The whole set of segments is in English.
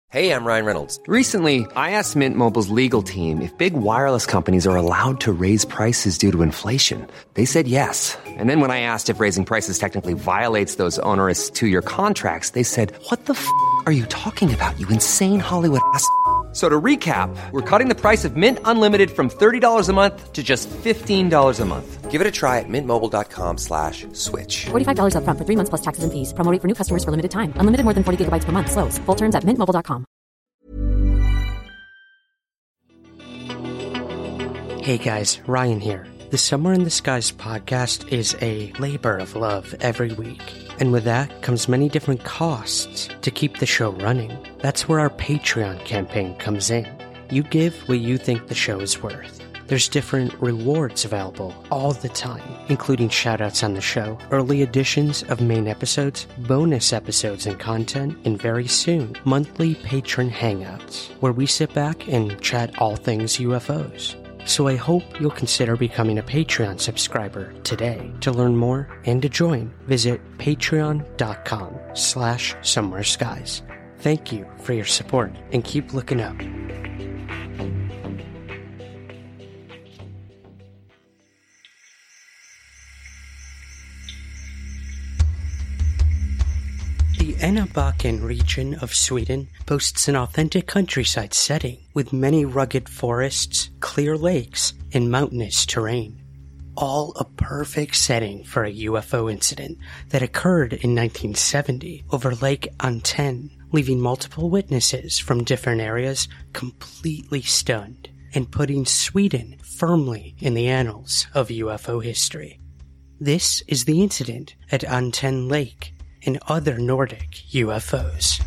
Hey, I'm Ryan Reynolds. Recently, I asked Mint Mobile's legal team if big wireless companies are allowed to raise prices due to inflation. They said yes. And then when I asked if raising prices technically violates those onerous two-year contracts, they said, "What the f*** are you talking about, you insane Hollywood ass?" So to recap, we're cutting the price of Mint Unlimited from $30 a month to just $15 a month. Give it a try at mintmobile.com/switch. $45 up front for 3 months plus taxes and fees. Promo rate for new customers for limited time. Unlimited more than 40 gigabytes per month. Slows full terms at mintmobile.com. Hey guys, Ryan here. The Somewhere in the Skies podcast is a labor of love every week. And with that comes many different costs to keep the show running. That's where our Patreon campaign comes in. You give what you think the show is worth. There's different rewards available all the time, including shoutouts on the show, early editions of main episodes, bonus episodes and content, and very soon, monthly patron hangouts, where we sit back and chat all things UFOs. So I hope you'll consider becoming a Patreon subscriber today. To learn more and to join, visit patreon.com/somewhereskies. Thank you for your support and keep looking up. The Ännebacken region of Sweden boasts an authentic countryside setting with many rugged forests, clear lakes, and mountainous terrain. All a perfect setting for a UFO incident that occurred in 1970 over Lake Anten, leaving multiple witnesses from different areas completely stunned and putting Sweden firmly in the annals of UFO history. This is the incident at Anten Lake and other Nordic UFOs.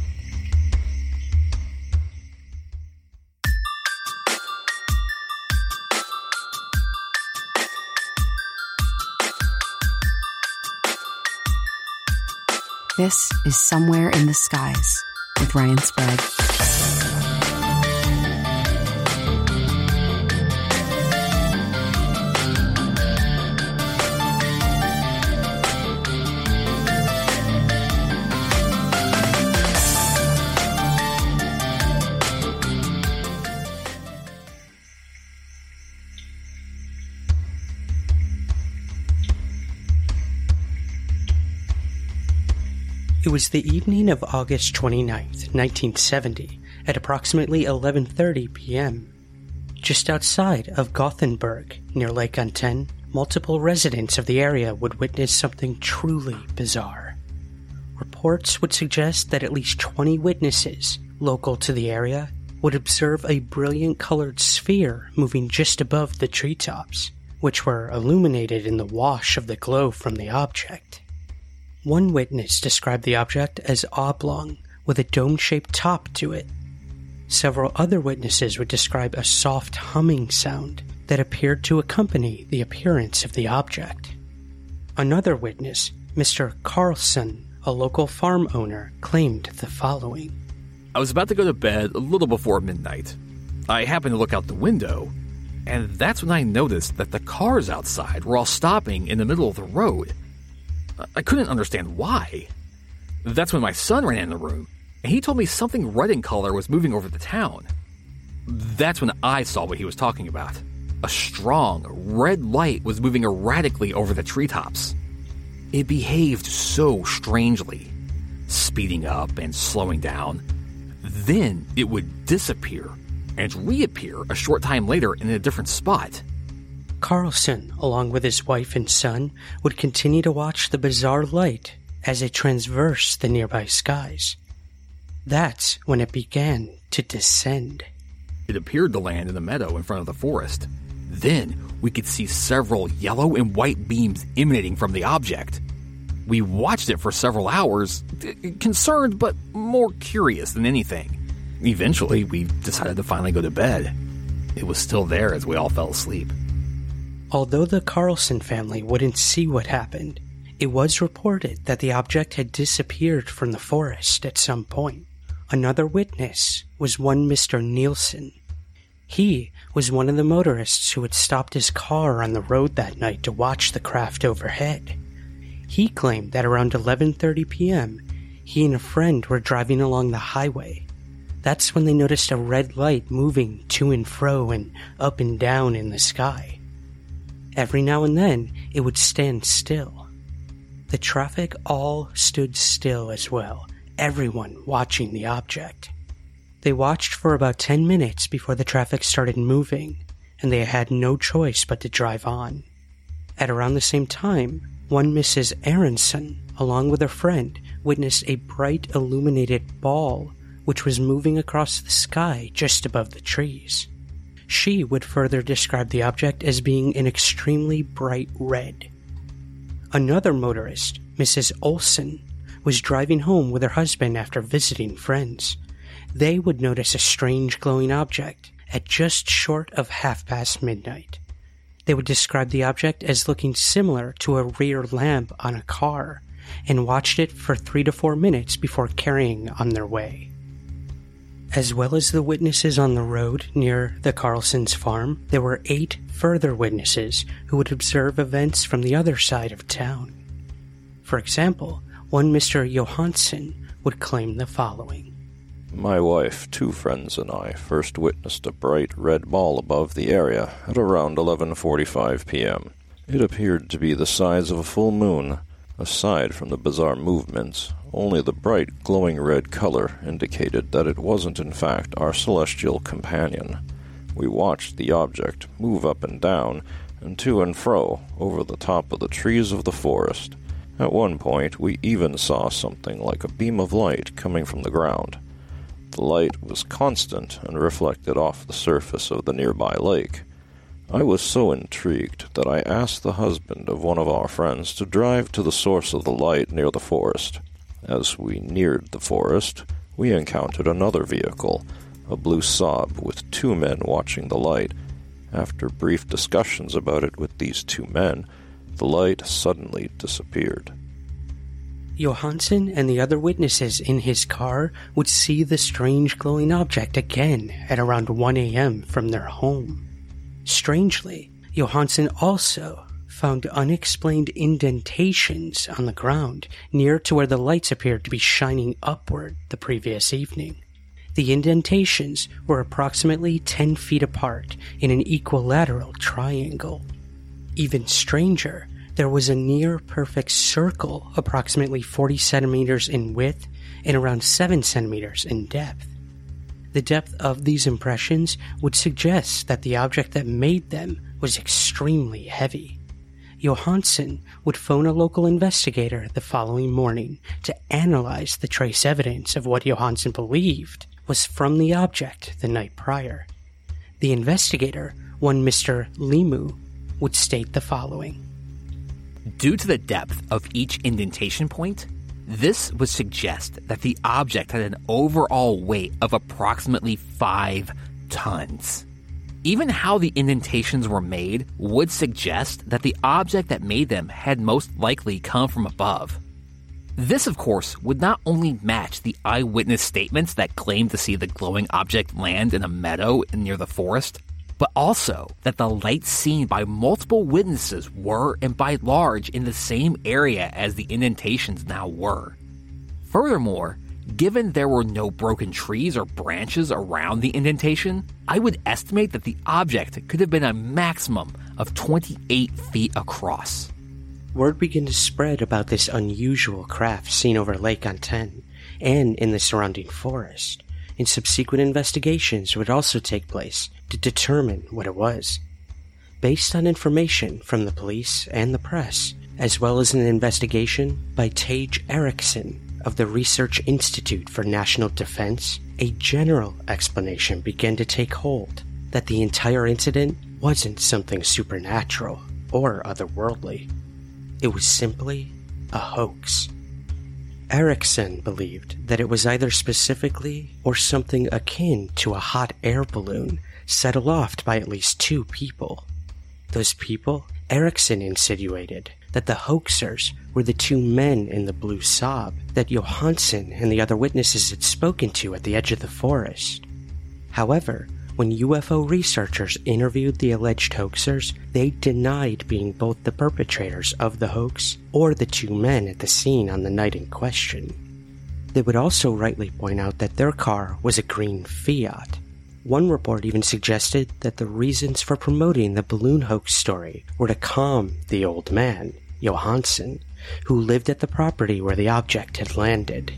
This is Somewhere in the Skies with Ryan Sprague. It was the evening of August 29th, 1970, at approximately 11:30 p.m. Just outside of Gothenburg, near Lake Anten, multiple residents of the area would witness something truly bizarre. Reports would suggest that at least 20 witnesses, local to the area, would observe a brilliant colored sphere moving just above the treetops, which were illuminated in the wash of the glow from the object. One witness described the object as oblong, with a dome-shaped top to it. Several other witnesses would describe a soft humming sound that appeared to accompany the appearance of the object. Another witness, Mr. Carlson, a local farm owner, claimed the following. I was about to go to bed a little before midnight. I happened to look out the window, and that's when I noticed that the cars outside were all stopping in the middle of the road. I couldn't understand why. That's when my son ran in the room, and he told me something red in color was moving over the town. That's when I saw what he was talking about. A strong, red light was moving erratically over the treetops. It behaved so strangely, speeding up and slowing down. Then it would disappear and reappear a short time later in a different spot. Carlson, along with his wife and son, would continue to watch the bizarre light as it traversed the nearby skies. That's when it began to descend. It appeared to land in the meadow in front of the forest. Then we could see several yellow and white beams emanating from the object. We watched it for several hours, concerned but more curious than anything. Eventually, we decided to finally go to bed. It was still there as we all fell asleep. Although the Carlson family wouldn't see what happened, it was reported that the object had disappeared from the forest at some point. Another witness was one Mr. Nielsen. He was one of the motorists who had stopped his car on the road that night to watch the craft overhead. He claimed that around 11:30 p.m., he and a friend were driving along the highway. That's when they noticed a red light moving to and fro and up and down in the sky. Every now and then, it would stand still. The traffic all stood still as well, everyone watching the object. They watched for about 10 minutes before the traffic started moving, and they had no choice but to drive on. At around the same time, one Mrs. Aronson, along with her friend, witnessed a bright illuminated ball which was moving across the sky just above the trees. She would further describe the object as being an extremely bright red. Another motorist, Mrs. Olson, was driving home with her husband after visiting friends. They would notice a strange glowing object at just short of midnight. They would describe the object as looking similar to a rear lamp on a car, and watched it for 3 to 4 minutes before carrying on their way. As well as the witnesses on the road near the Carlsons' farm, there were 8 further witnesses who would observe events from the other side of town. For example, one Mr. Johansson would claim the following. My wife, 2 friends, and I first witnessed a bright red ball above the area at around 11:45 p.m. It appeared to be the size of a full moon. Aside from the bizarre movements, only the bright glowing red color indicated that it wasn't in fact our celestial companion. We watched the object move up and down and to and fro over the top of the trees of the forest. At one point, we even saw something like a beam of light coming from the ground. The light was constant and reflected off the surface of the nearby lake. I was so intrigued that I asked the husband of one of our friends to drive to the source of the light near the forest. As we neared the forest, we encountered another vehicle, a blue Saab with 2 men watching the light. After brief discussions about it with these 2 men, the light suddenly disappeared. Johansson and the other witnesses in his car would see the strange glowing object again at around 1 a.m. from their home. Strangely, Johansson also found unexplained indentations on the ground near to where the lights appeared to be shining upward the previous evening. The indentations were approximately 10 feet apart in an equilateral triangle. Even stranger, there was a near-perfect circle approximately 40 centimeters in width and around 7 centimeters in depth. The depth of these impressions would suggest that the object that made them was extremely heavy. Johansson would phone a local investigator the following morning to analyze the trace evidence of what Johansson believed was from the object the night prior. The investigator, one Mr. Limu, would state the following. Due to the depth of each indentation point, this would suggest that the object had an overall weight of approximately 5 tons. Even how the indentations were made would suggest that the object that made them had most likely come from above. This, of course, would not only match the eyewitness statements that claimed to see the glowing object land in a meadow near the forest, but also that the lights seen by multiple witnesses were, and by large, in the same area as the indentations now were. Furthermore, given there were no broken trees or branches around the indentation, I would estimate that the object could have been a maximum of 28 feet across. Word began to spread about this unusual craft seen over Lake Anten and in the surrounding forest, and subsequent investigations would also take place to determine what it was. Based on information from the police and the press, as well as an investigation by Tage Eriksson of the Research Institute for National Defense, a general explanation began to take hold that the entire incident wasn't something supernatural or otherworldly. It was simply a hoax. Eriksson believed that it was either specifically or something akin to a hot air balloon set aloft by at least 2 people. Those people, Eriksson insinuated that the hoaxers were the 2 men in the blue Saab that Johansson and the other witnesses had spoken to at the edge of the forest. However, when UFO researchers interviewed the alleged hoaxers, they denied being both the perpetrators of the hoax or the 2 men at the scene on the night in question. They would also rightly point out that their car was a green Fiat. One report even suggested that the reasons for promoting the balloon hoax story were to calm the old man, Johansson, who lived at the property where the object had landed.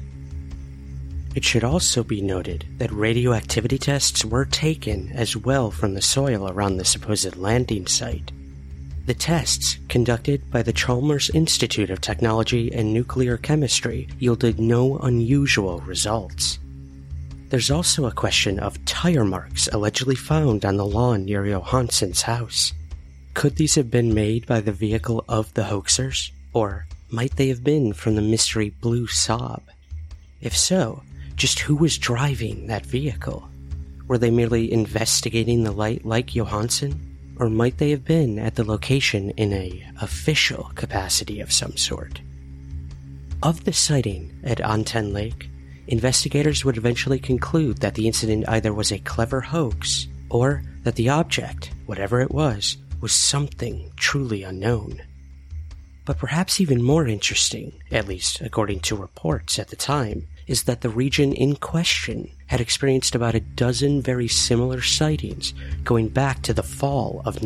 It should also be noted that radioactivity tests were taken as well from the soil around the supposed landing site. The tests, conducted by the Chalmers Institute of Technology and Nuclear Chemistry, yielded no unusual results. There's also a question of tire marks allegedly found on the lawn near Johansson's house. Could these have been made by the vehicle of the hoaxers? Or might they have been from the mystery blue Saab? If so, just who was driving that vehicle? Were they merely investigating the light like Johansson? Or might they have been at the location in an official capacity of some sort? Of the sighting at Anten Lake, investigators would eventually conclude that the incident either was a clever hoax, or that the object, whatever it was something truly unknown. But perhaps even more interesting, at least according to reports at the time, is that the region in question had experienced about a dozen very similar sightings going back to the fall of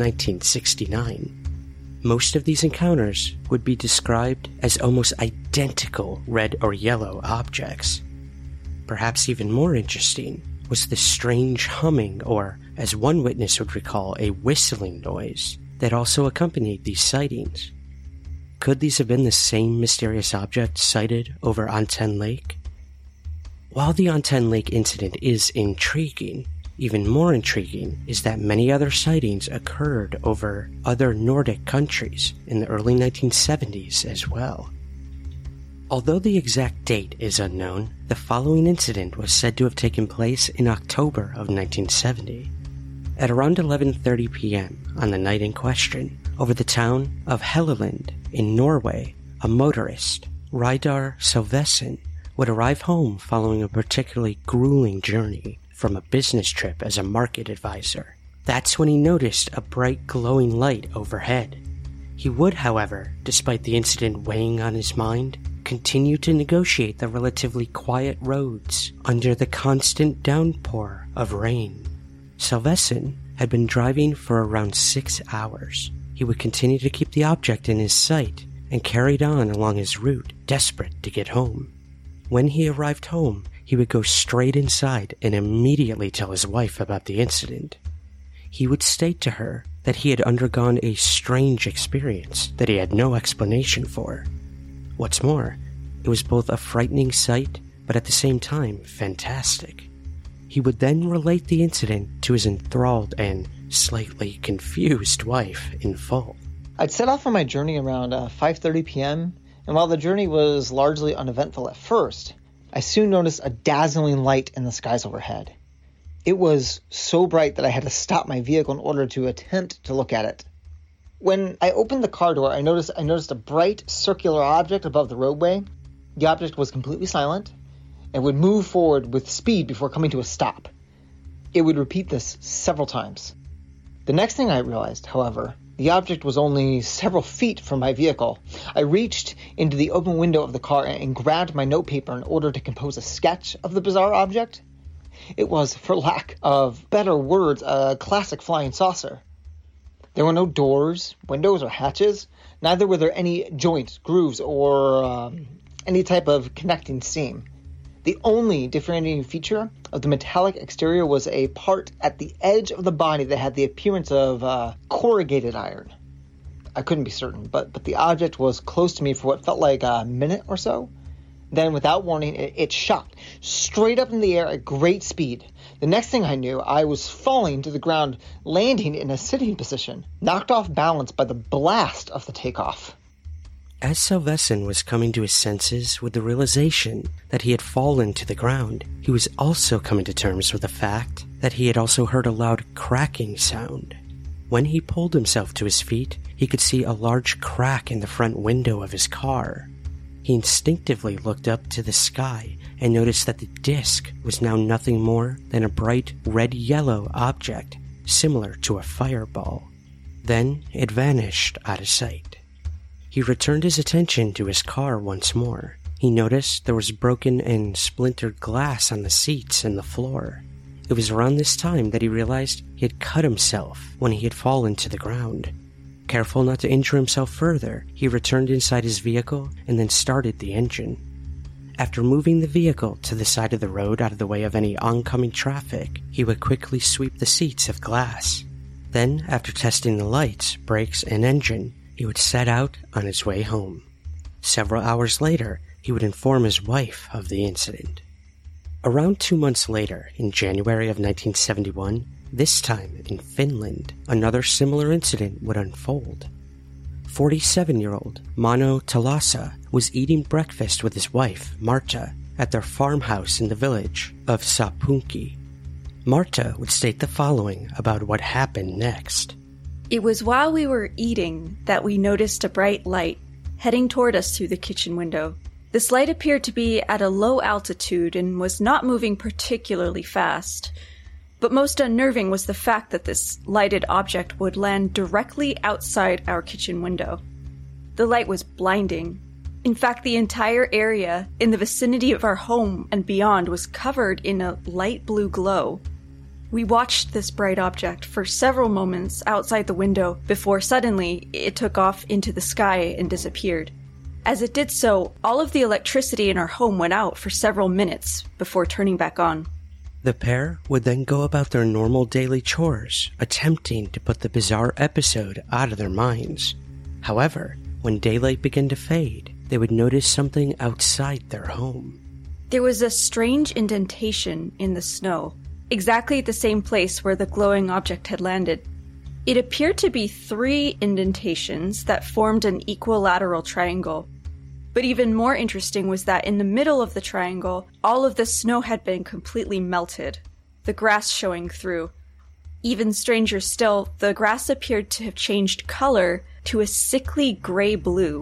1969. Most of these encounters would be described as almost identical red or yellow objects. Perhaps even more interesting was the strange humming, or, as one witness would recall, a whistling noise that also accompanied these sightings. Could these have been the same mysterious object sighted over Anten Lake? While the Anten Lake incident is intriguing, even more intriguing is that many other sightings occurred over other Nordic countries in the early 1970s as well. Although the exact date is unknown, the following incident was said to have taken place in October of 1970. At around 11:30 p.m. on the night in question, over the town of Helleland in Norway, a motorist, Reidar Salvesen, would arrive home following a particularly grueling journey from a business trip as a market advisor. That's when he noticed a bright glowing light overhead. He would, however, despite the incident weighing on his mind, continue to negotiate the relatively quiet roads under the constant downpour of rain. Salvesen had been driving for around 6 hours. He would continue to keep the object in his sight and carried on along his route, desperate to get home. When he arrived home, he would go straight inside and immediately tell his wife about the incident. He would state to her that he had undergone a strange experience that he had no explanation for. What's more, it was both a frightening sight, but at the same time fantastic. He would then relate the incident to his enthralled and slightly confused wife in full. I'd set off on my journey around 5:30 p.m., and while the journey was largely uneventful at first, I soon noticed a dazzling light in the skies overhead. It was so bright that I had to stop my vehicle in order to attempt to look at it. When I opened the car door, I noticed a bright circular object above the roadway. The object was completely silent and would move forward with speed before coming to a stop. It would repeat this several times. The next thing I realized, however, the object was only several feet from my vehicle. I reached into the open window of the car and grabbed my notepaper in order to compose a sketch of the bizarre object. It was, for lack of better words, a classic flying saucer. There were no doors, windows, or hatches. Neither were there any joints, grooves, or any type of connecting seam. The only differentiating feature of the metallic exterior was a part at the edge of the body that had the appearance of corrugated iron. I couldn't be certain, but the object was close to me for what felt like a minute or so. Then, without warning, it shot straight up in the air at great speed. The next thing I knew, I was falling to the ground, landing in a sitting position, knocked off balance by the blast of the takeoff. As Salvesen was coming to his senses with the realization that he had fallen to the ground, he was also coming to terms with the fact that he had also heard a loud cracking sound. When he pulled himself to his feet, he could see a large crack in the front window of his car. He instinctively looked up to the sky and noticed that the disc was now nothing more than a bright red-yellow object similar to a fireball. Then it vanished out of sight. He returned his attention to his car once more, He noticed there was broken and splintered glass on the seats and the floor. It was around this time that he realized he had cut himself when he had fallen to the ground. Careful not to injure himself further, he returned inside his vehicle and then started the engine. After moving the vehicle to the side of the road out of the way of any oncoming traffic, he would quickly sweep the seats of glass. Then, after testing the lights, brakes, and engine, he would set out on his way home. Several hours later, he would inform his wife of the incident. Around 2 months later, in January of 1971, this time in Finland, another similar incident would unfold. 47-year-old Mano Talasa was eating breakfast with his wife, Marta, at their farmhouse in the village of Sapunki. Marta would state the following about what happened next. It was while we were eating that we noticed a bright light heading toward us through the kitchen window. This light appeared to be at a low altitude and was not moving particularly fast. But most unnerving was the fact that this lighted object would land directly outside our kitchen window. The light was blinding. In fact, the entire area in the vicinity of our home and beyond was covered in a light blue glow. We watched this bright object for several moments outside the window before suddenly it took off into the sky and disappeared. As it did so, all of the electricity in our home went out for several minutes before turning back on. The pair would then go about their normal daily chores, attempting to put the bizarre episode out of their minds. However, when daylight began to fade, they would notice something outside their home. There was a strange indentation in the snow, exactly at the same place where the glowing object had landed. It appeared to be 3 indentations that formed an equilateral triangle. But even more interesting was that in the middle of the triangle, all of the snow had been completely melted, the grass showing through. Even stranger still, the grass appeared to have changed color to a sickly gray blue.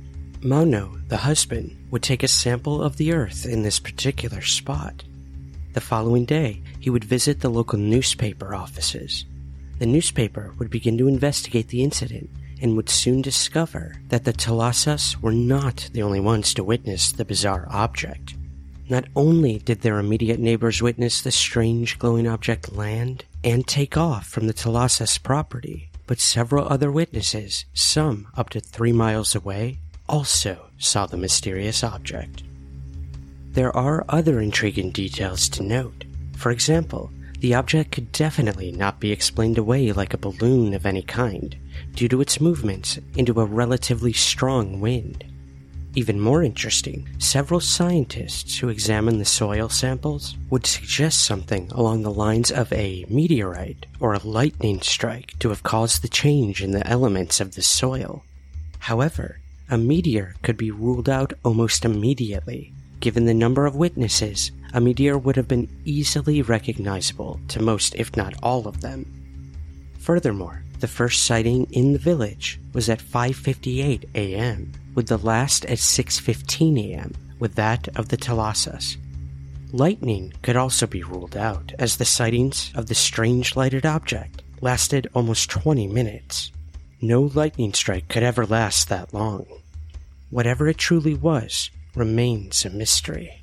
Mano, the husband, would take a sample of the earth in this particular spot. The following day, he would visit the local newspaper offices. The newspaper would begin to investigate the incident and would soon discover that the Talasas were not the only ones to witness the bizarre object. Not only did their immediate neighbors witness the strange glowing object land and take off from the Talasas property, but several other witnesses, some up to 3 miles away, also saw the mysterious object. There are other intriguing details to note. For example, the object could definitely not be explained away like a balloon of any kind, due to its movements into a relatively strong wind. Even more interesting, several scientists who examined the soil samples would suggest something along the lines of a meteorite or a lightning strike to have caused the change in the elements of the soil. However, a meteor could be ruled out almost immediately. Given the number of witnesses, a meteor would have been easily recognizable to most, if not all of them. Furthermore, the first sighting in the village was at 5:58 a.m., with the last at 6:15 a.m., with that of the Talasas. Lightning could also be ruled out, as the sightings of the strange lighted object lasted almost 20 minutes. No lightning strike could ever last that long. Whatever it truly was remains a mystery.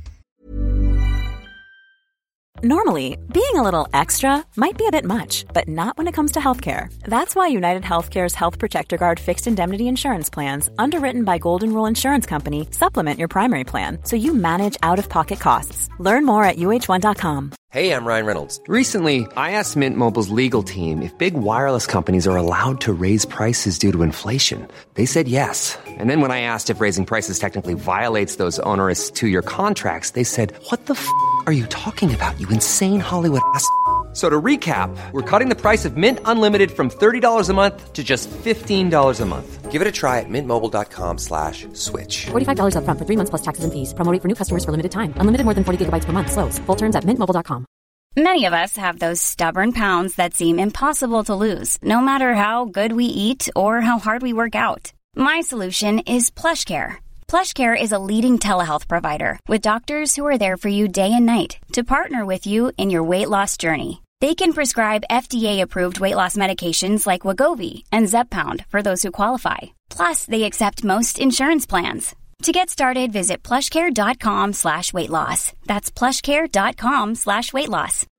Normally, being a little extra might be a bit much, but not when it comes to healthcare. That's why United Healthcare's Health Protector Guard fixed indemnity insurance plans, underwritten by Golden Rule Insurance Company, supplement your primary plan so you manage out-of-pocket costs. Learn more at UH1.com. Hey, I'm Ryan Reynolds. Recently, I asked Mint Mobile's legal team if big wireless companies are allowed to raise prices due to inflation. They said yes. And then when I asked if raising prices technically violates those onerous 2-year contracts, they said, "What the f*** are you talking about, you insane Hollywood ass?" So to recap, we're cutting the price of Mint Unlimited from $30 a month to just $15 a month. Give it a try at mintmobile.com/switch. $45 up front for 3 months plus taxes and fees. Promo rate for new customers for limited time. Unlimited more than 40 gigabytes per month. Slows full terms at mintmobile.com. Many of us have those stubborn pounds that seem impossible to lose, no matter how good we eat or how hard we work out. My solution is PlushCare. PlushCare is a leading telehealth provider with doctors who are there for you day and night to partner with you in your weight loss journey. They can prescribe FDA-approved weight loss medications like Wegovy and Zepbound for those who qualify. Plus, they accept most insurance plans. To get started, visit plushcare.com/weightloss. That's plushcare.com/weightloss.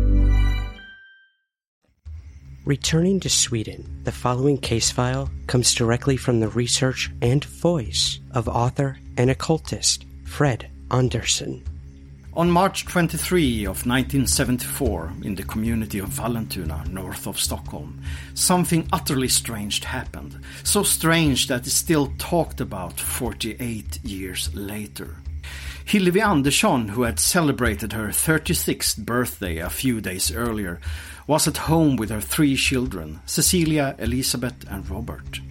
Returning to Sweden, the following case file comes directly from the research and voice of author and occultist Fred Andersson. On March 23 of 1974, in the community of Vallentuna, north of Stockholm, something utterly strange happened. So strange that it's still talked about 48 years later. Hillevi Andersson, who had celebrated her 36th birthday a few days earlier, was at home with her 3 children, Cecilia, Elizabeth and Robert.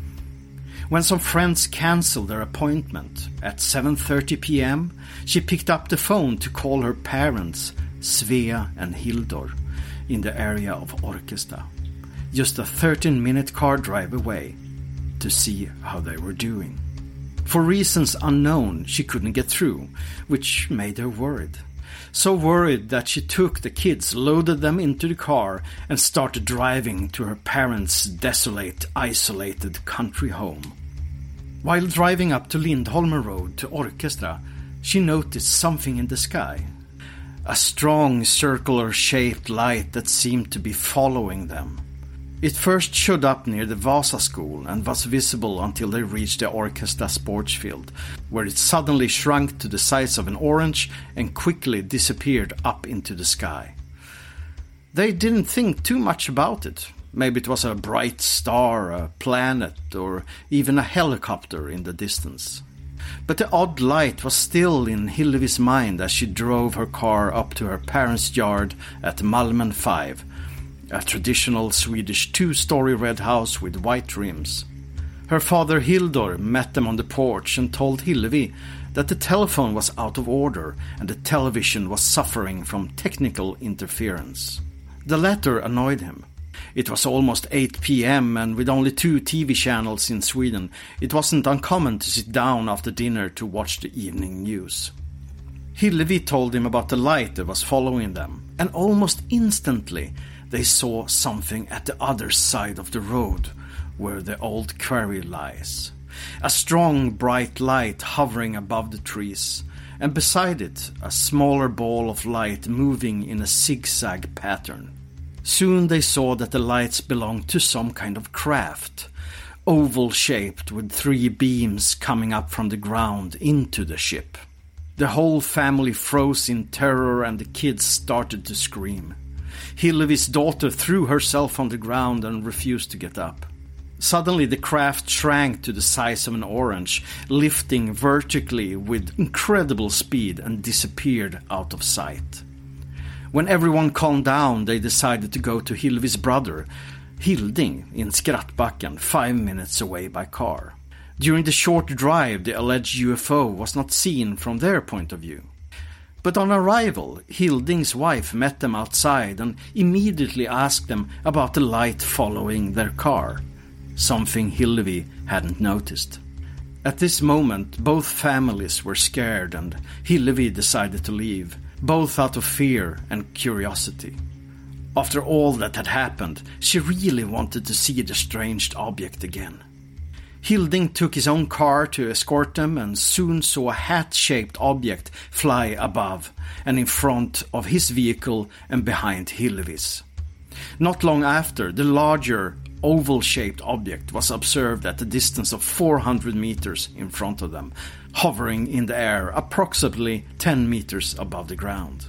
When some friends cancelled their appointment at 7:30 p.m., she picked up the phone to call her parents, Svea and Hildur, in the area of Orkestad, just a 13-minute car drive away, to see how they were doing. For reasons unknown, she couldn't get through, which made her worried. So worried that she took the kids, loaded them into the car, and started driving to her parents' desolate, isolated country home. While driving up to Lindholmen Road to Orkestad, she noticed something in the sky. A strong circular-shaped light that seemed to be following them. It first showed up near the Vasa School and was visible until they reached the Orkestad sports field, where it suddenly shrunk to the size of an orange and quickly disappeared up into the sky. They didn't think too much about it. Maybe it was a bright star, a planet, or even a helicopter in the distance. But the odd light was still in Hillevi's mind as she drove her car up to her parents' yard at Malmen 5, a traditional Swedish 2-story red house with white rims. Her father Hildur met them on the porch and told Hillevi that the telephone was out of order and the television was suffering from technical interference. The latter annoyed him. It was almost 8 p.m. and with only 2 TV channels in Sweden, it wasn't uncommon to sit down after dinner to watch the evening news. Hillevi told him about the light that was following them, and almost instantly they saw something at the other side of the road, where the old quarry lies. A strong, bright light hovering above the trees, and beside it a smaller ball of light moving in a zigzag pattern. Soon they saw that the lights belonged to some kind of craft, oval-shaped with 3 beams coming up from the ground into the ship. The whole family froze in terror and the kids started to scream. Hillevi's daughter threw herself on the ground and refused to get up. Suddenly the craft shrank to the size of an orange, lifting vertically with incredible speed and disappeared out of sight. When everyone calmed down, they decided to go to Hillevi's brother, Hilding, in Skrattbacken, 5 minutes away by car. During the short drive, the alleged UFO was not seen from their point of view. But on arrival, Hilding's wife met them outside and immediately asked them about the light following their car, something Hillevi hadn't noticed. At this moment, both families were scared and Hillevi decided to leave, both out of fear and curiosity. After all that had happened, she really wanted to see the strange object again. Hilding took his own car to escort them and soon saw a hat-shaped object fly above and in front of his vehicle and behind Hillevi's. Not long after, the larger oval-shaped object was observed at a distance of 400 meters in front of them, hovering in the air approximately 10 meters above the ground.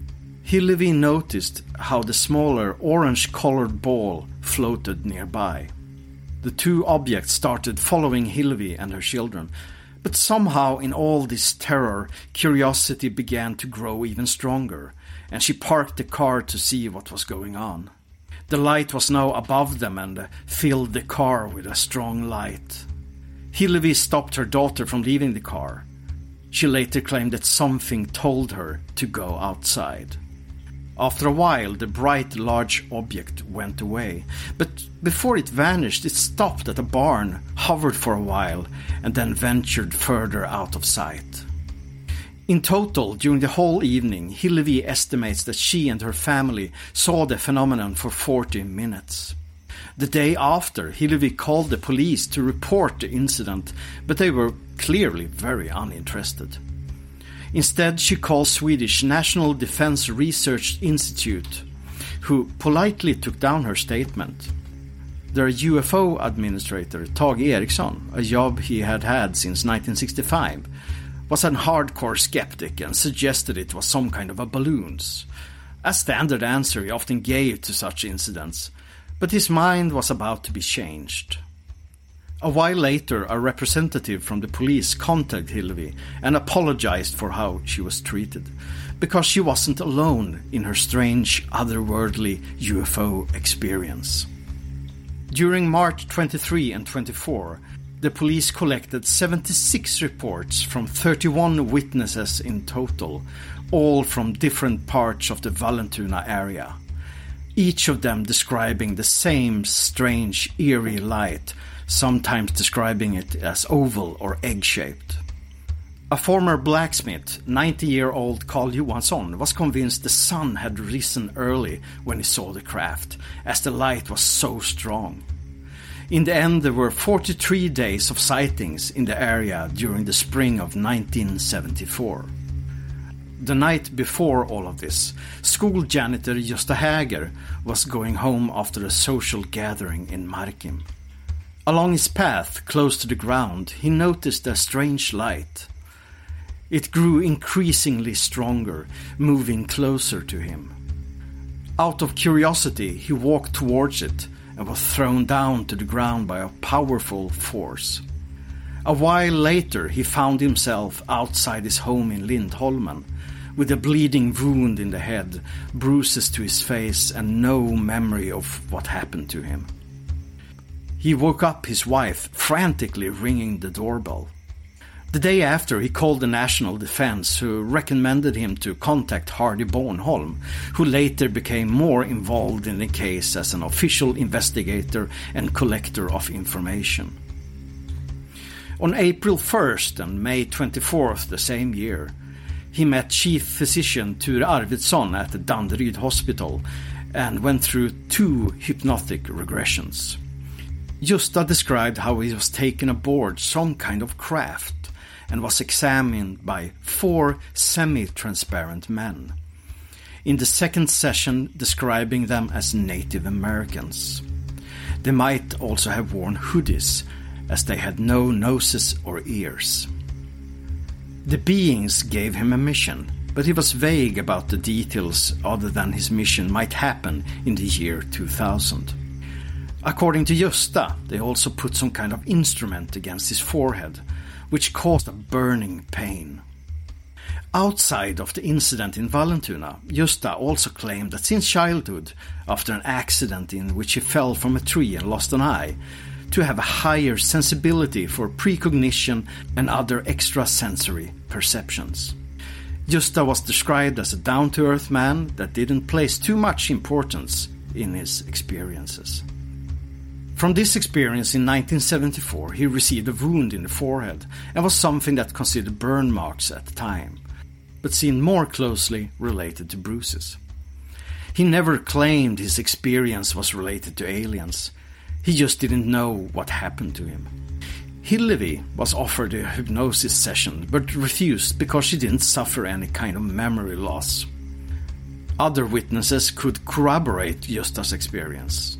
Hillevi noticed how the smaller orange-colored ball floated nearby. The 2 objects started following Hillevi and her children, but somehow in all this terror, curiosity began to grow even stronger, and she parked the car to see what was going on. The light was now above them and filled the car with a strong light. Hillevi stopped her daughter from leaving the car. She later claimed that something told her to go outside. After a while, the bright, large object went away, but before it vanished, it stopped at a barn, hovered for a while, and then ventured further out of sight. In total, during the whole evening, Hillevi estimates that she and her family saw the phenomenon for 40 minutes. The day after, Hillevi called the police to report the incident, but they were clearly very uninterested. Instead, she called Swedish National Defense Research Institute, who politely took down her statement. Their UFO administrator, Tage Eriksson, a job he had had since 1965, was a hardcore skeptic and suggested it was some kind of a balloons, a standard answer he often gave to such incidents, but his mind was about to be changed. A while later, a representative from the police contacted Hillevi and apologized for how she was treated, because she wasn't alone in her strange, otherworldly UFO experience. During March 23 and 24, the police collected 76 reports from 31 witnesses in total, all from different parts of the Vallentuna area, each of them describing the same strange, eerie light, sometimes describing it as oval or egg-shaped. A former blacksmith, 90-year-old Carl Johansson, was convinced the sun had risen early when he saw the craft, as the light was so strong. In the end, there were 43 days of sightings in the area during the spring of 1974. The night before all of this, school janitor Gösta Häger was going home after a social gathering in Markim. Along his path, close to the ground, he noticed a strange light. It grew increasingly stronger, moving closer to him. Out of curiosity, he walked towards it and was thrown down to the ground by a powerful force. A while later, he found himself outside his home in Lindholmen, with a bleeding wound in the head, bruises to his face, and no memory of what happened to him. He woke up his wife, frantically ringing the doorbell. The day after, he called the National Defense, who recommended him to contact Hardy Bornholm, who later became more involved in the case as an official investigator and collector of information. On April 1st and May 24th the same year, he met Chief Physician Ture Arvidsson at the Danderyd Hospital and went through 2 hypnotic regressions. Gösta described how he was taken aboard some kind of craft and was examined by 4 semi-transparent men. In the second session, describing them as Native Americans. They might also have worn hoodies, as they had no noses or ears. The beings gave him a mission, but he was vague about the details other than his mission might happen in the year 2000. According to Gösta, they also put some kind of instrument against his forehead, which caused a burning pain. Outside of the incident in Vallentuna, Gösta also claimed that since childhood, after an accident in which he fell from a tree and lost an eye, to have a higher sensibility for precognition and other extrasensory perceptions. Gösta was described as a down-to-earth man that didn't place too much importance in his experiences. From this experience in 1974, he received a wound in the forehead and was something that considered burn marks at the time, but seemed more closely related to bruises. He never claimed his experience was related to aliens. He just didn't know what happened to him. Hillevi was offered a hypnosis session but refused because she didn't suffer any kind of memory loss. Other witnesses could corroborate Gösta's experience.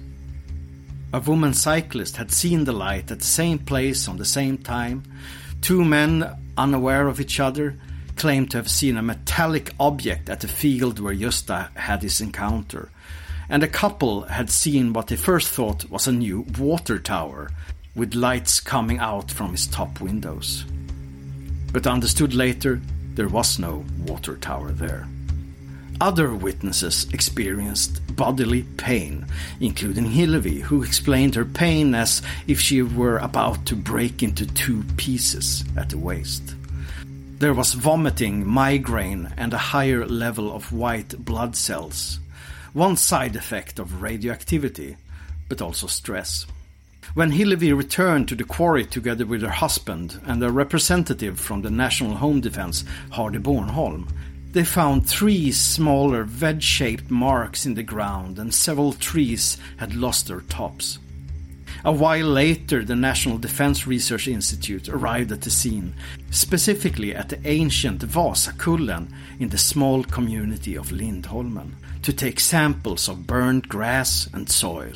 A woman cyclist had seen the light at the same place on the same time. 2 men, unaware of each other, claimed to have seen a metallic object at the field where Gösta had his encounter. And a couple had seen what they first thought was a new water tower, with lights coming out from its top windows. But understood later, there was no water tower there. Other witnesses experienced bodily pain, including Hillevi, who explained her pain as if she were about to break into 2 pieces at the waist. There was vomiting, migraine, and a higher level of white blood cells, one side effect of radioactivity, but also stress. When Hillevi returned to the quarry together with her husband and a representative from the National Home Defense, Hardy Bornholm, They found 3 smaller wedge-shaped marks in the ground, and several trees had lost their tops. A while later, the National Defense Research Institute arrived at the scene, specifically at the ancient Vasakullen in the small community of Lindholmen, to take samples of burned grass and soil.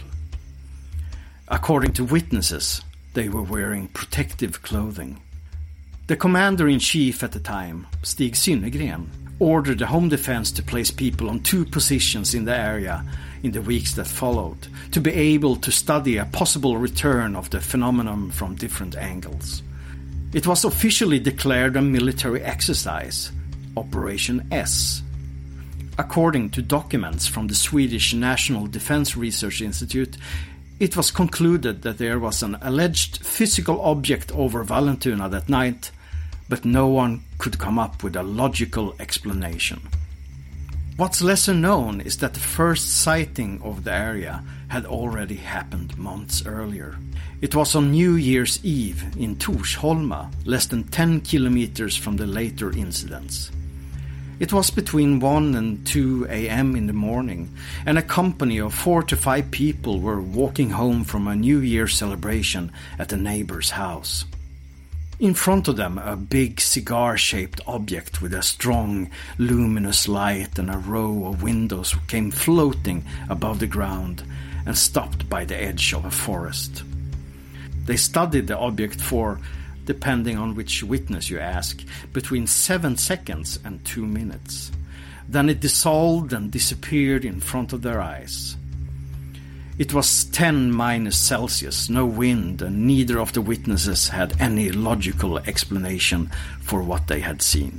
According to witnesses, they were wearing protective clothing. The commander-in-chief at the time, Stig Synnergren, ordered the Home Defense to place people on 2 positions in the area in the weeks that followed, to be able to study a possible return of the phenomenon from different angles. It was officially declared a military exercise, Operation S. According to documents from the Swedish National Defense Research Institute, it was concluded that there was an alleged physical object over Vallentuna that night, but no one could come up with a logical explanation. What's lesser known is that the first sighting of the area had already happened months earlier. It was on New Year's Eve in Torsholma, less than 10 kilometers from the later incidents. It was between 1 and 2 a.m. in the morning, and a company of 4 to 5 people were walking home from a New Year celebration at a neighbor's house. In front of them, a big cigar-shaped object with a strong, luminous light and a row of windows came floating above the ground and stopped by the edge of a forest. They studied the object for, depending on which witness you ask, between 7 seconds and 2 minutes. Then it dissolved and disappeared in front of their eyes. It was 10 Celsius, no wind, and neither of the witnesses had any logical explanation for what they had seen.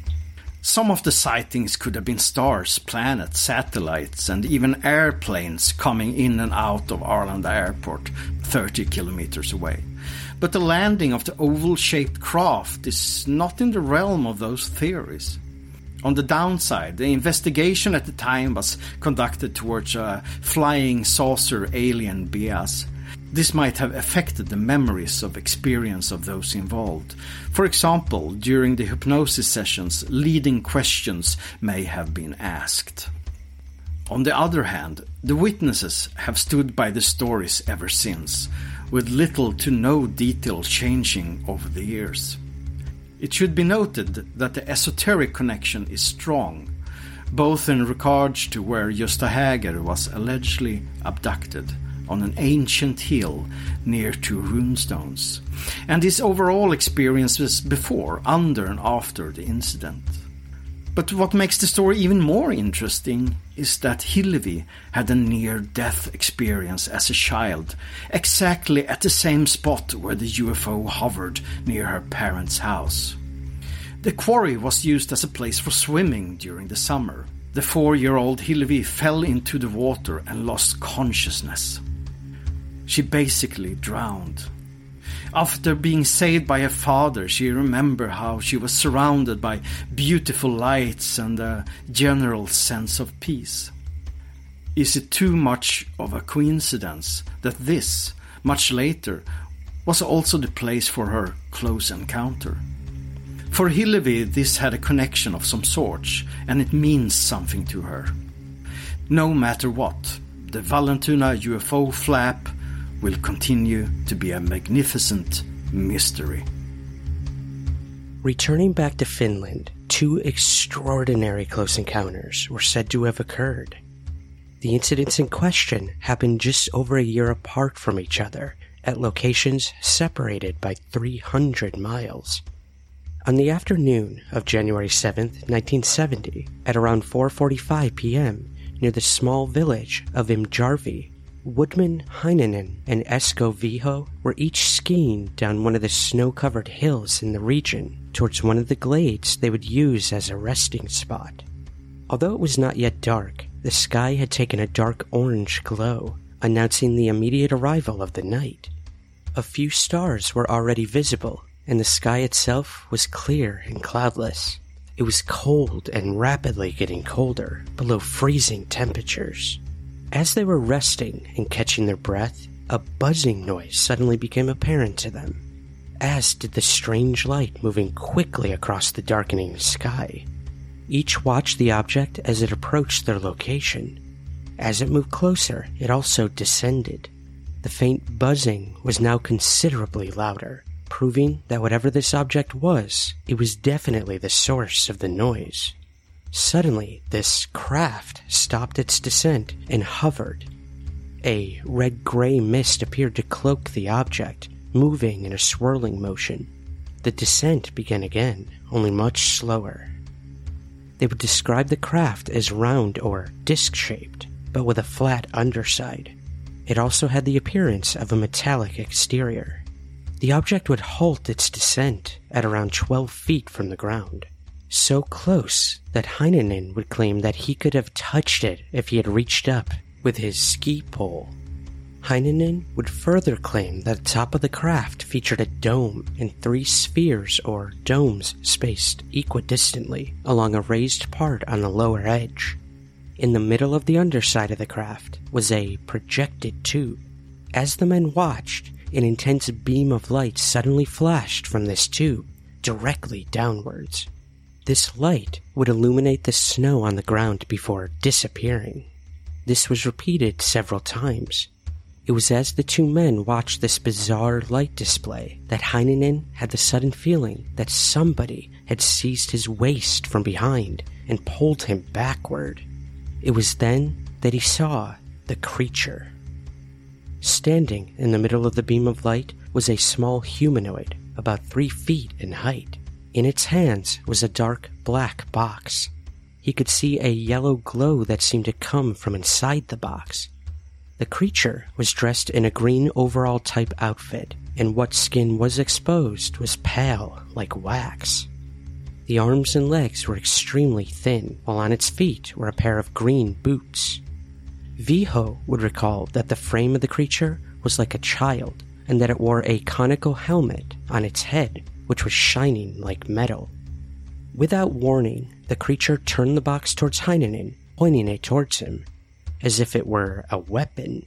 Some of the sightings could have been stars, planets, satellites, and even airplanes coming in and out of Arlanda Airport, 30 kilometers away. But the landing of the oval-shaped craft is not in the realm of those theories. On the downside, the investigation at the time was conducted towards a flying saucer alien bias. This might have affected the memories of experience of those involved. For example, during the hypnosis sessions, leading questions may have been asked. On the other hand, the witnesses have stood by the stories ever since, with little to no detail changing over the years. It should be noted that the esoteric connection is strong, both in regards to where Gösta Häger was allegedly abducted on an ancient hill near to runestones, and his overall experiences before, under and after the incident. But what makes the story even more interesting is that Hillevi had a near-death experience as a child, exactly at the same spot where the UFO hovered near her parents' house. The quarry was used as a place for swimming during the summer. The 4-year-old Hillevi fell into the water and lost consciousness. She basically drowned. After being saved by her father, she remembered how she was surrounded by beautiful lights and a general sense of peace. Is it too much of a coincidence that this, much later, was also the place for her close encounter? For Hillevi, this had a connection of some sort, and it means something to her. No matter what, the Vallentuna UFO flap will continue to be a magnificent mystery. Returning back to Finland, 2 extraordinary close encounters were said to have occurred. The incidents in question happened just over a year apart from each other, at locations separated by 300 miles. On the afternoon of January 7th, 1970, at around 4:45 p.m., near the small village of Imjarvi, Woodman Heinonen and Esko Viho were each skiing down one of the snow-covered hills in the region towards one of the glades they would use as a resting spot. Although it was not yet dark, the sky had taken a dark orange glow, announcing the immediate arrival of the night. A few stars were already visible, and the sky itself was clear and cloudless. It was cold and rapidly getting colder, below freezing temperatures. As they were resting and catching their breath, a buzzing noise suddenly became apparent to them, as did the strange light moving quickly across the darkening sky. Each watched the object as it approached their location. As it moved closer, it also descended. The faint buzzing was now considerably louder, proving that whatever this object was, it was definitely the source of the noise. Suddenly, this craft stopped its descent and hovered. A red-gray mist appeared to cloak the object, moving in a swirling motion. The descent began again, only much slower. They would describe the craft as round or disc-shaped, but with a flat underside. It also had the appearance of a metallic exterior. The object would halt its descent at around 12 feet from the ground, so close that Heinonen would claim that he could have touched it if he had reached up with his ski pole. Heinonen would further claim that the top of the craft featured a dome and 3 spheres or domes spaced equidistantly along a raised part on the lower edge. In the middle of the underside of the craft was a projected tube. As the men watched, an intense beam of light suddenly flashed from this tube, directly downwards. This light would illuminate the snow on the ground before disappearing. This was repeated several times. It was as the two men watched this bizarre light display that Heinonen had the sudden feeling that somebody had seized his waist from behind and pulled him backward. It was then that he saw the creature. Standing in the middle of the beam of light was a small humanoid, about 3 feet in height. In its hands was a dark black box. He could see a yellow glow that seemed to come from inside the box. The creature was dressed in a green overall-type outfit, and what skin was exposed was pale like wax. The arms and legs were extremely thin, while on its feet were a pair of green boots. Viho would recall that the frame of the creature was like a child, and that it wore a conical helmet on its head, which was shining like metal. Without warning, the creature turned the box towards Heinonen, pointing it towards him, as if it were a weapon.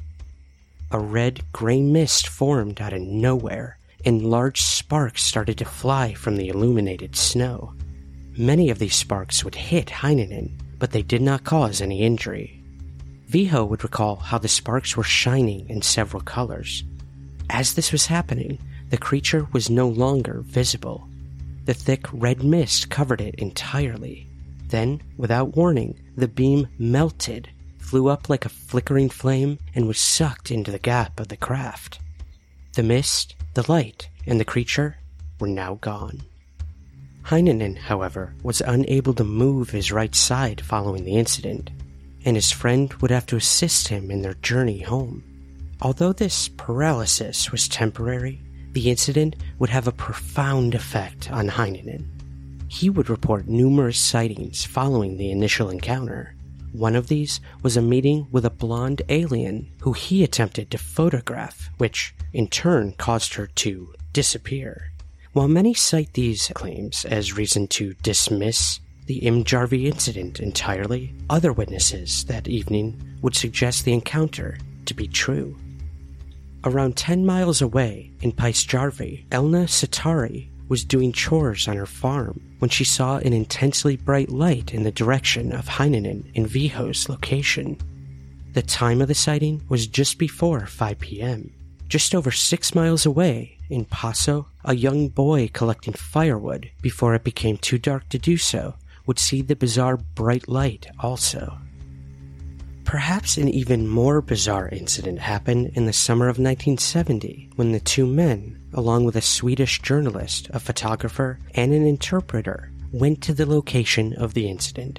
A red-gray mist formed out of nowhere, and large sparks started to fly from the illuminated snow. Many of these sparks would hit Heinonen, but they did not cause any injury. Viho would recall how the sparks were shining in several colors. As this was happening, the creature was no longer visible. The thick red mist covered it entirely. Then, without warning, the beam melted, flew up like a flickering flame, and was sucked into the gap of the craft. The mist, the light, and the creature were now gone. Heinonen, however, was unable to move his right side following the incident, and his friend would have to assist him in their journey home. Although this paralysis was temporary, the incident would have a profound effect on Heinonen. He would report numerous sightings following the initial encounter. One of these was a meeting with a blonde alien who he attempted to photograph, which in turn caused her to disappear. While many cite these claims as reason to dismiss the Imjarvi incident entirely, other witnesses that evening would suggest the encounter to be true. Around 10 miles away in Paisjarvi, Elna Satari was doing chores on her farm when she saw an intensely bright light in the direction of Heinonen and Viho's location. The time of the sighting was just before 5 p.m. Just over 6 miles away, in Paso, a young boy collecting firewood before it became too dark to do so would see the bizarre bright light also. Perhaps an even more bizarre incident happened in the summer of 1970 when the two men, along with a Swedish journalist, a photographer, and an interpreter, went to the location of the incident.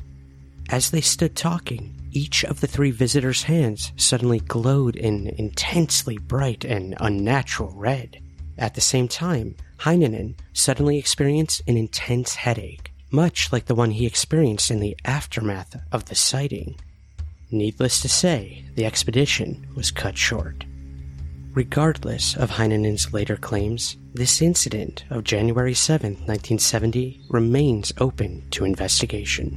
As they stood talking, each of the 3 visitors' hands suddenly glowed in intensely bright and unnatural red. At the same time, Heinonen suddenly experienced an intense headache, much like the one he experienced in the aftermath of the sighting. Needless to say, the expedition was cut short. Regardless of Heinonen's later claims, this incident of January 7, 1970 remains open to investigation.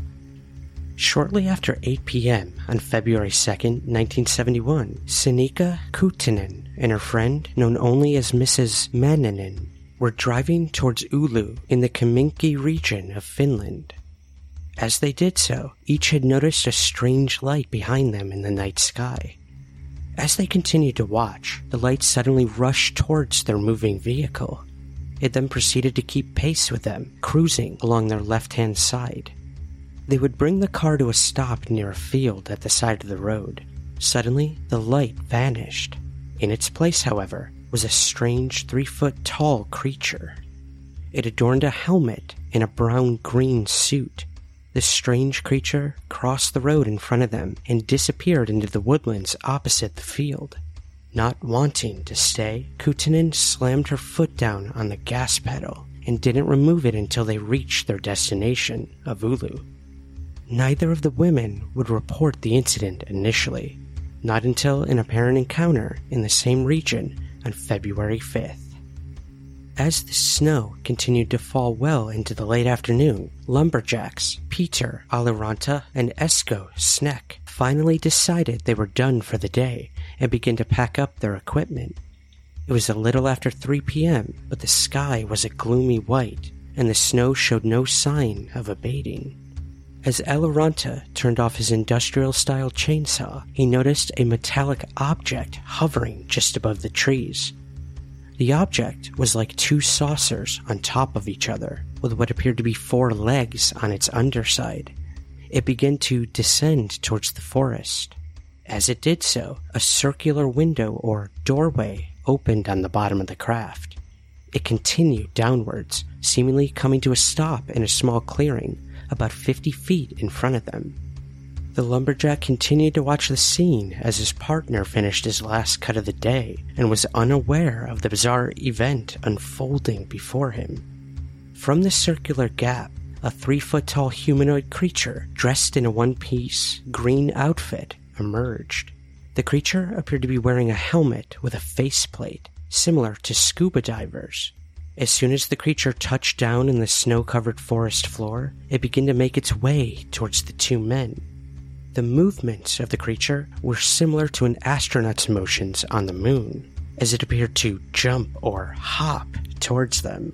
Shortly after 8 p.m. on February 2, 1971, Sinikka Kuuttinen and her friend, known only as Mrs. Manninen, were driving towards Oulu in the Keminki region of Finland. As they did so, each had noticed a strange light behind them in the night sky. As they continued to watch, the light suddenly rushed towards their moving vehicle. It then proceeded to keep pace with them, cruising along their left-hand side. They would bring the car to a stop near a field at the side of the road. Suddenly, the light vanished. In its place, however, was a strange 3-foot-tall creature. It adorned a helmet and a brown-green suit. This strange creature crossed the road in front of them and disappeared into the woodlands opposite the field. Not wanting to stay, Kutunen slammed her foot down on the gas pedal and didn't remove it until they reached their destination of Oulu. Neither of the women would report the incident initially, not until an apparent encounter in the same region on February 5th. As the snow continued to fall well into the late afternoon, lumberjacks Peter Aliranta and Esko Snek finally decided they were done for the day and began to pack up their equipment. It was a little after 3 p.m., but the sky was a gloomy white, and the snow showed no sign of abating. As Aliranta turned off his industrial-style chainsaw, he noticed a metallic object hovering just above the trees. The object was like 2 saucers on top of each other, with what appeared to be 4 legs on its underside. It began to descend towards the forest. As it did so, a circular window or doorway opened on the bottom of the craft. It continued downwards, seemingly coming to a stop in a small clearing about 50 feet in front of them. The lumberjack continued to watch the scene as his partner finished his last cut of the day and was unaware of the bizarre event unfolding before him. From the circular gap, a 3-foot-tall humanoid creature dressed in a one-piece green outfit emerged. The creature appeared to be wearing a helmet with a faceplate, similar to scuba divers. As soon as the creature touched down in the snow-covered forest floor, it began to make its way towards the 2 men. The movements of the creature were similar to an astronaut's motions on the moon, as it appeared to jump or hop towards them.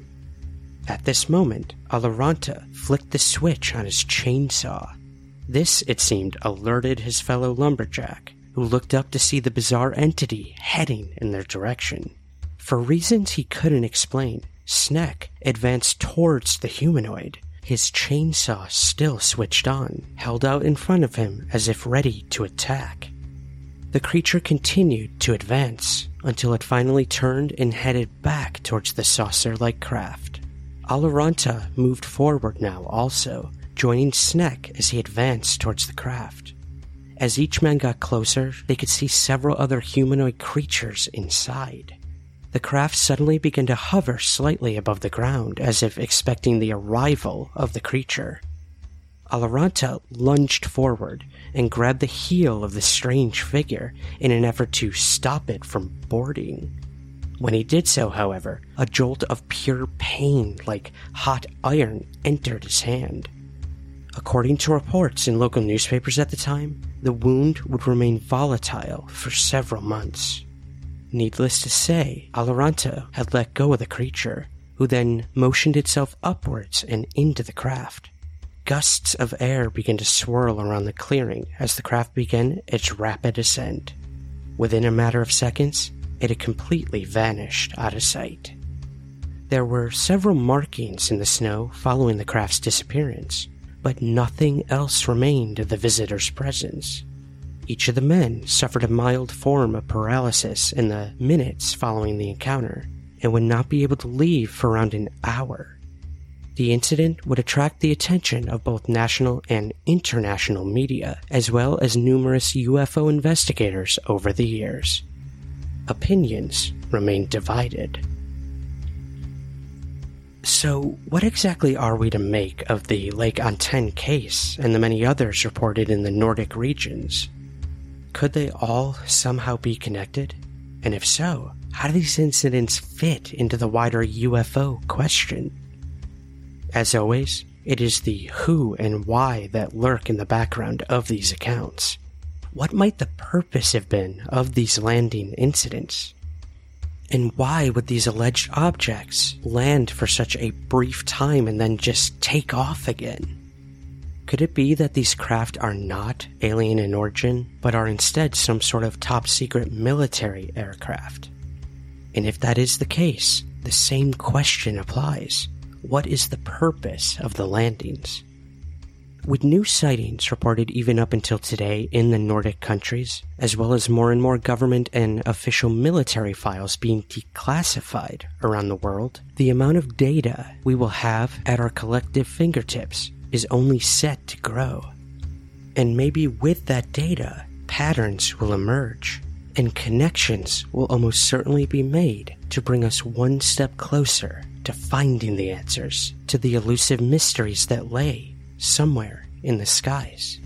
At this moment, Aliranta flicked the switch on his chainsaw. This, it seemed, alerted his fellow lumberjack, who looked up to see the bizarre entity heading in their direction. For reasons he couldn't explain, Snek advanced towards the humanoid, his chainsaw still switched on, held out in front of him as if ready to attack. The creature continued to advance until it finally turned and headed back towards the saucer-like craft. Aliranta moved forward now also, joining Snek as he advanced towards the craft. As each man got closer, they could see several other humanoid creatures inside. The craft suddenly began to hover slightly above the ground, as if expecting the arrival of the creature. Aliranta lunged forward and grabbed the heel of the strange figure in an effort to stop it from boarding. When he did so, however, a jolt of pure pain, like hot iron, entered his hand. According to reports in local newspapers at the time, the wound would remain volatile for several months. Needless to say, Aliranta had let go of the creature, who then motioned itself upwards and into the craft. Gusts of air began to swirl around the clearing as the craft began its rapid ascent. Within a matter of seconds, it had completely vanished out of sight. There were several markings in the snow following the craft's disappearance, but nothing else remained of the visitor's presence. Each of the men suffered a mild form of paralysis in the minutes following the encounter, and would not be able to leave for around an hour. The incident would attract the attention of both national and international media, as well as numerous UFO investigators over the years. Opinions remained divided. So, what exactly are we to make of the Lake Anten case and the many others reported in the Nordic regions? Could they all somehow be connected? And if so, how do these incidents fit into the wider UFO question? As always, it is the who and why that lurk in the background of these accounts. What might the purpose have been of these landing incidents? And why would these alleged objects land for such a brief time and then just take off again? Could it be that these craft are not alien in origin, but are instead some sort of top-secret military aircraft? And if that is the case, the same question applies. What is the purpose of the landings? With new sightings reported even up until today in the Nordic countries, as well as more and more government and official military files being declassified around the world, the amount of data we will have at our collective fingertips is only set to grow. And maybe with that data, patterns will emerge, and connections will almost certainly be made to bring us one step closer to finding the answers to the elusive mysteries that lay somewhere in the skies.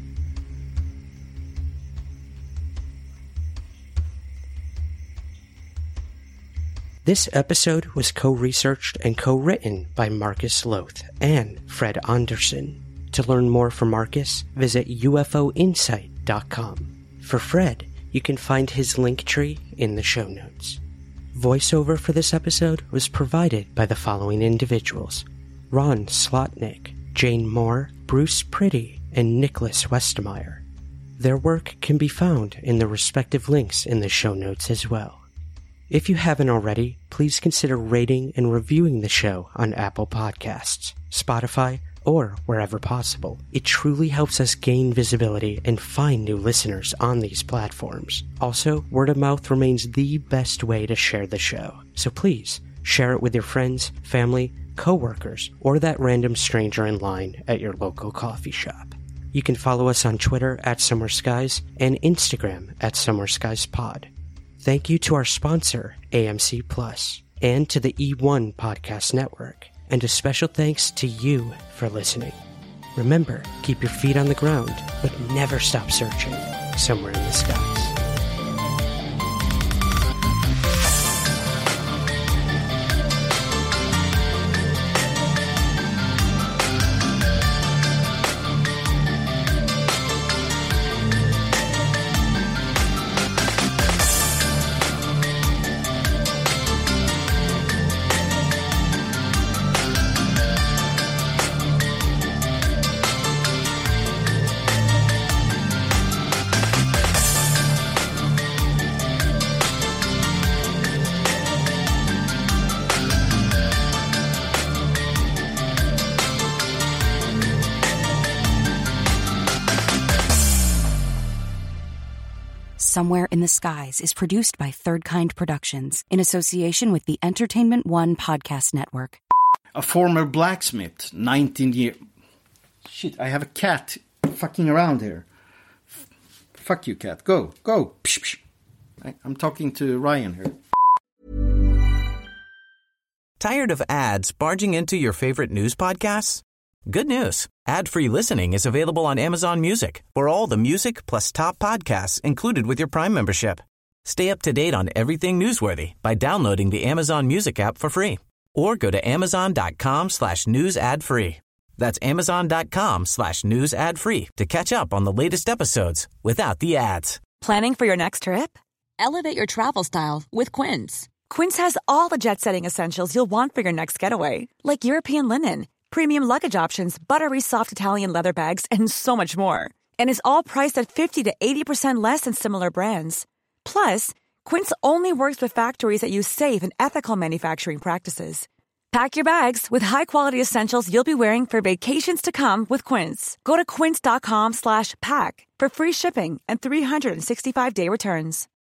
This episode was co-researched and co-written by Marcus Loth and Fred Anderson. To learn more from Marcus, visit ufoinsight.com. For Fred, you can find his link tree in the show notes. Voiceover for this episode was provided by the following individuals: Ron Slotnick, Jane Moore, Bruce Pretty, and Nicholas Westmeyer. Their work can be found in the respective links in the show notes as well. If you haven't already, please consider rating and reviewing the show on Apple Podcasts, Spotify, or wherever possible. It truly helps us gain visibility and find new listeners on these platforms. Also, word of mouth remains the best way to share the show, so please share it with your friends, family, coworkers, or that random stranger in line at your local coffee shop. You can follow us on Twitter at Summer Skies and Instagram at Summer Skies Pod. Thank you to our sponsor, AMC Plus, and to the E1 Podcast Network, and a special thanks to you for listening. Remember, keep your feet on the ground, but never stop searching somewhere in the skies. Somewhere in the Skies is produced by Third Kind Productions in association with the Entertainment One Podcast Network. A former blacksmith, 19 years... Shit, I have a cat fucking around here. Fuck you, cat. Go. Psh, psh. I'm talking to Ryan here. Tired of ads barging into your favorite news podcasts? Good news. Ad-free listening is available on Amazon Music for all the music plus top podcasts included with your Prime membership. Stay up to date on everything newsworthy by downloading the Amazon Music app for free or go to amazon.com/news ad free. That's amazon.com/news ad free to catch up on the latest episodes without the ads. Planning for your next trip? Elevate your travel style with Quince. Quince has all the jet-setting essentials you'll want for your next getaway, like European linen, premium luggage options, buttery soft Italian leather bags, and so much more. And is all priced at 50 to 80% less than similar brands. Plus, Quince only works with factories that use safe and ethical manufacturing practices. Pack your bags with high-quality essentials you'll be wearing for vacations to come with Quince. Go to quince.com/pack for free shipping and 365-day returns.